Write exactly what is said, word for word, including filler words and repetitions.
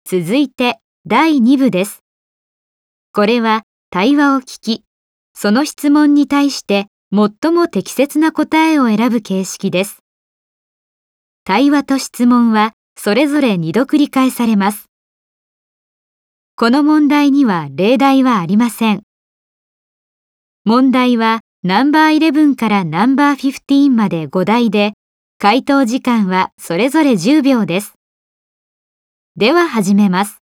続いてだいに部です。これは対話を聞き、その質問に対して最も適切な答えを選ぶ形式です。対話と質問はそれぞれにど繰り返されます。この問題には例題はありません。問題はナンバーイレブンからナンバーフィフティーンまでご題で、回答時間はそれぞれじゅうびょうです。では始めます。